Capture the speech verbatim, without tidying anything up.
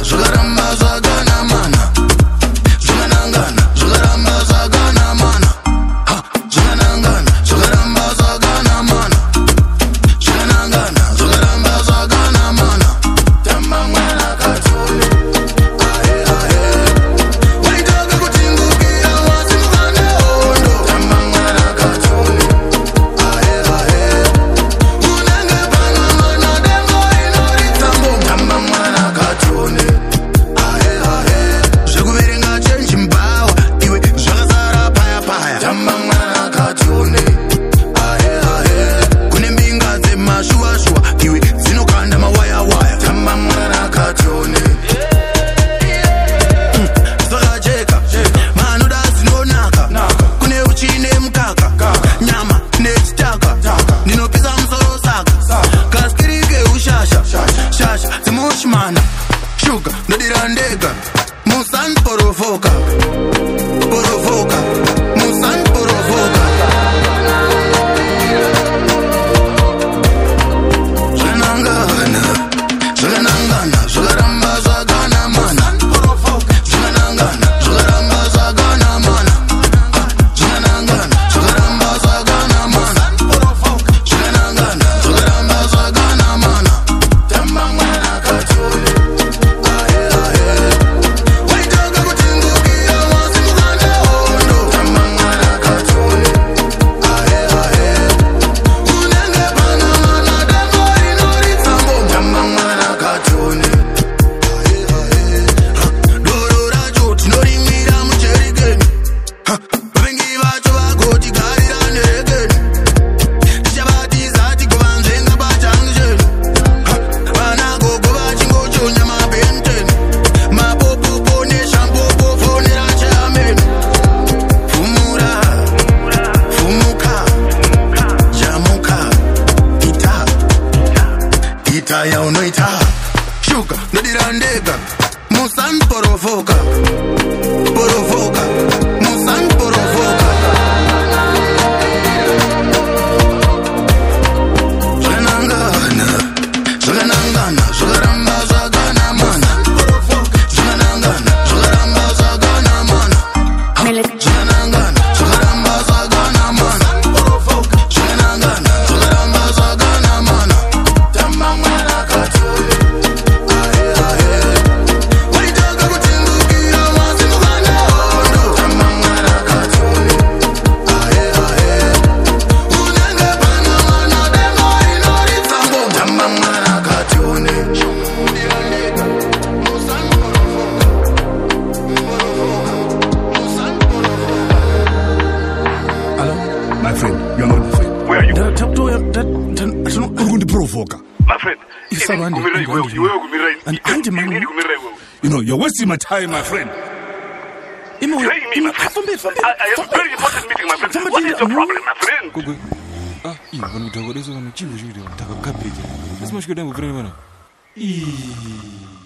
zvakaramba zvakana mana zvakanangana zvakaramba zvakana mana zvakanangana zvakaramba zvakana mana zvakanangana zvakaramba zvakana mana tamba mwana katone ahe ahe waitaka kutingukira wasimukane hondo tamba mwana katone ahe ahe unenge pana mana dengo inoritsambo tamba mwana katone ahe ahe zvekuverenga chenji mbawa iwe zvakazara paya paya tamba mwana katone ahe ahe kune mbinga dzemashuwa-shuwa iwe dzinokanda mawaya-waya tamba mwana katone zvakajeka manoda zinonaka kune uchine mukaka nyama nechitaka ndinopisa musoro saka kaskirike ushasha shasha dzimushmana shuga ndodira ndega musan porovoka porovoka musan porovoka zvakanangana zvakanangana zvakaramba zvakana mana zvakanangana zvakaramba zvakana mana zvakanangana zvakaramba zvakana mana zvakanangana zvakaramba zvakana mana tamba mwana katone ahe ahe waitaka kutingukira wasimukane hondo tamba mwana katone ahe ahe unenge pana mana dengo inoritsambo tamba mwana katone ahe ahe doro racho tinorimwira mujerikeni vavengi vacho vagotigarira nerekeni tichavatiza tigovanzvenga pachangisheni vana gogo vachingochonya mabhenteni mapopopo neshampopo fonera cheameni fumura fumuka jamuka ita ita yaunoita shuka ndodira ndega musan porovoka porovoka musan porovoka zvakanangana zvakanangana zvakaramba zvakana mana zvakanangana zvakaramba zvakana mana zvakanangana zvakaramba zvakana mana zvakanangana zvakaramba zvakana mana tamba mwana katone ahe ahe waitaka kutingukira wasimukane hondo tamba mwana katone ahe ahe unenge pana mana dengo inoritsambo tamba mwana katone ndiraneka musan porovoka porovoka musan porovoka. Hello? My friend, you are not my friend. Where are you? That tap to that that uri kundiprovoka. My friend, Isabandi, kumira iwe, Isabandi. iwe kumira iwe. And anti man. Ini kumira iwe. You know, you're wasting my time, my friend. Imo, Play me, my friend. fambe, fambe. I, I have a very important meeting, my friend. What is your problem, my friend? Gogo. Ah, ii vanhu kutaura sezvo chivo chiri takakapedza. Asi masvika dambo friend mana. Ii.